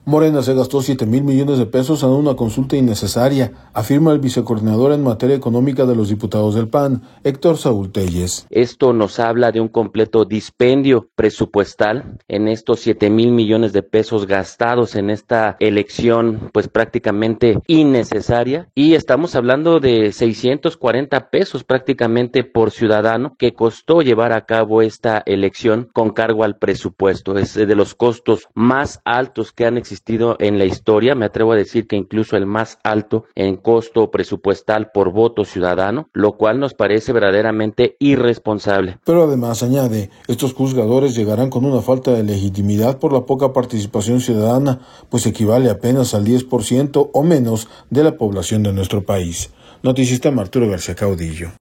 Morena se gastó 7,000 millones de pesos en una consulta innecesaria, afirma el vicecoordinador en materia económica de los diputados del PAN, Héctor Saúl Telles. Esto nos habla de un completo dispendio presupuestal en estos 7,000 millones de pesos gastados en esta elección, pues prácticamente innecesaria. Y estamos hablando de 640 pesos prácticamente por ciudadano que costó llevar a cabo esta elección con cargo al presupuesto. Es de los costos más altos que han existido en la historia, me atrevo a decir que incluso el más alto en costo presupuestal por voto ciudadano, lo cual nos parece verdaderamente irresponsable. Pero además añade, estos juzgadores llegarán con una falta de legitimidad por la poca participación ciudadana, pues equivale apenas al 10% o menos de la población de nuestro país. Noticista Arturo García Caudillo.